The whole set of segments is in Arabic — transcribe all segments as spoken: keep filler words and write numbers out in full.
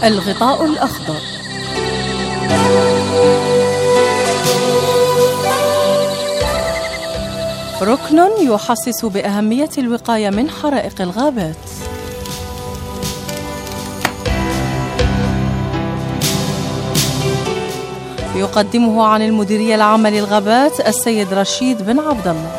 الغطاء الأخضر. ركن يحسس بأهمية الوقاية من حرائق الغابات. يقدمه عن المديرية العامة للغابات السيد رشيد بن عبد الله.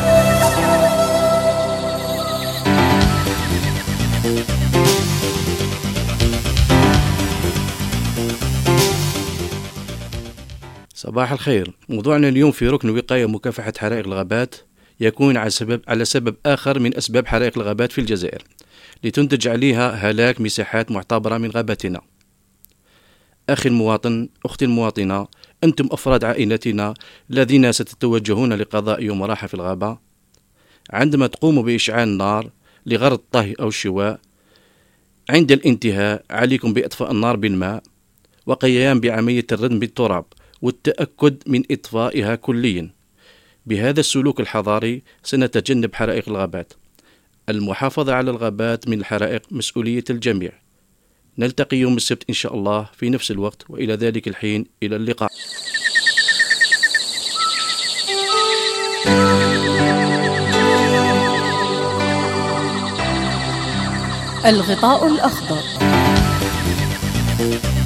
صباح الخير. موضوعنا اليوم في ركن وقاية مكافحة حرائق الغابات يكون على سبب على سبب آخر من أسباب حرائق الغابات في الجزائر، لتنتج عليها هلاك مساحات معتبرة من غاباتنا. أخي المواطن، أختي المواطنة، أنتم أفراد عائلتنا الذين ستتوجهون لقضاء يوم راحة في الغابة. عندما تقوموا بإشعال النار لغرض الطهي أو الشواء، عند الانتهاء عليكم بإطفاء النار بالماء وقيام بعملية الردم بالتراب والتأكد من إطفائها كليا. بهذا السلوك الحضاري سنتجنب حرائق الغابات. المحافظة على الغابات من الحرائق مسؤولية الجميع. نلتقي يوم السبت إن شاء الله في نفس الوقت، وإلى ذلك الحين إلى اللقاء. الغطاء الأخضر.